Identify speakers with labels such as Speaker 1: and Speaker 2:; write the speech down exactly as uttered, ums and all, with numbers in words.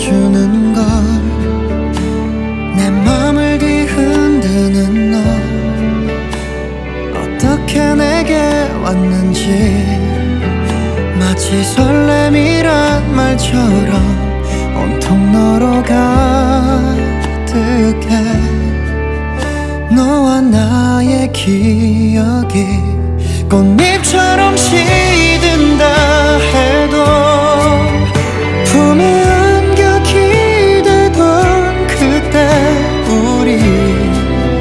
Speaker 1: 안아주는 건 내 맘을 뒤흔드는 너 어떻게 내게 왔는지 마치 설렘이란 말처럼 온통 너로 가득해 너와 나의 기억이 꽃잎처럼 시